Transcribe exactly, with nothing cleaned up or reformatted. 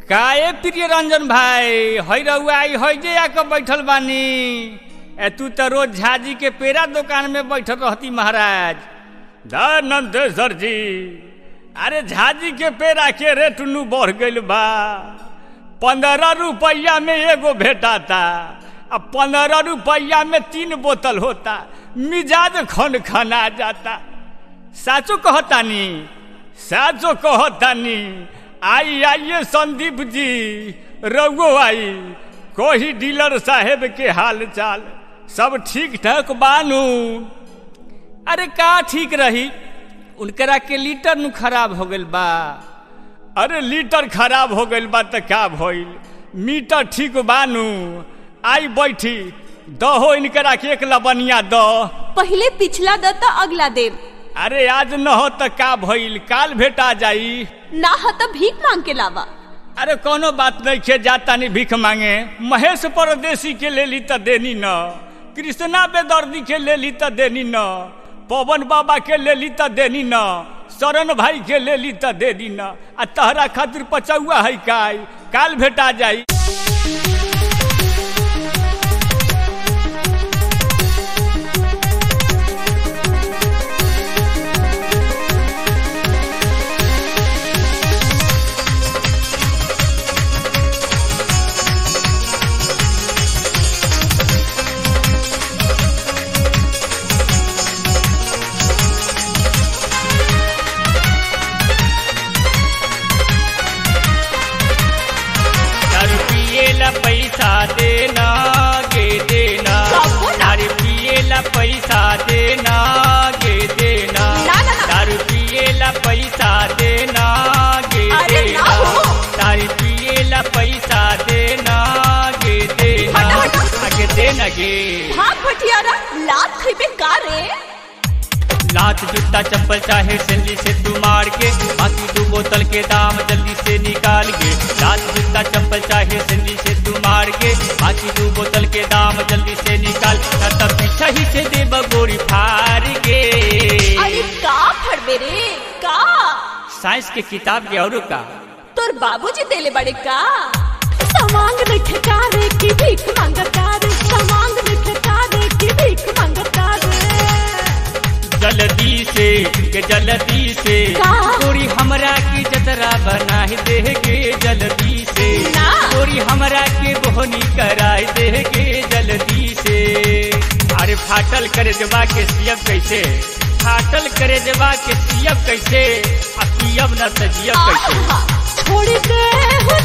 काए प्रिय रंजन भाई हई रउआ आई हई जे आके बैठल बानी। ए तू तो रोज झाजी के पेड़ा दुकान में बैठल रहती महाराज। नंदेश्वर जी अरे झाजी के पेड़ा के रेट नु बढ़ गइल बा। पंद्रह रुपया में एगो भेटाता, अब पंद्रह रुपया में तीन बोतल होता, मिजाज खन खना जाता। साचो कहतानी साचो कहतानी आई आइए संदीप जी रघु आई कोही डीलर साहेब के हाल चाल सब ठीक ठाक बानू। अरे का ठीक रही, उनकरा के लीटर नु खराब हो गइल बा। अरे लीटर खराब हो गइल बा त का भइल, मीटर ठीक बानू। आई बैठी दहो इनकरा के एक लबनिया द। पहले पिछला द त अगला देव। अरे आज न हो त का भइल, काल भेटा जाई। ना हो त भीख मांग के लावा। अरे कोनो बात नहीं खे जाता नहीं भीख मांगे। महेश परदेसी के ले ली त देनी न, कृष्णा बेदर्दी के ले ली त देनी न, पवन बाबा के ले ली त देनी न, शरण भाई के ले ली त देनी न। आ तहरा खातिर पचौआ है काय, काल भेटा जाई। पैसा देना गे देना, दारू पिए ला पैसा देना गे देना, दारू पिए ला पैसा देना गे देना, दारू पिए ला पैसा देना गे देना, आगे देना गे। भाग भटियारा लात खइबे का रे। लात जूता चप्पल चाहे सैंडल से तू मार के, बाकी दो बोतल के दाम जल्दी से निकाल के। लात जूता चप्पल चाहे सैंडल से तू मार के, बाकी दो बोतल के दाम जल्दी से निकाल। तब पीछा ही से दे बगोरी फार के। अरे का फड़बे रे का, साइंस के किताब के औरो का तोर बाबूजी देले बड़े का। समांग रखे का रे की भीख मांगता रे, समांग रखे का रे की भीख मांगता रे। जल्दी से के जल्दी से गोरी हमरा की जतरा बना देगे, जल्दी से गोरी हमरा के बोहनी कराई देगे जल्दी से। अरे फाटल करे जबा के सियब कैसे, फाटल करे जबा के सियब कैसे, अब पियब न सजियब कैसे। छोड़ दे हो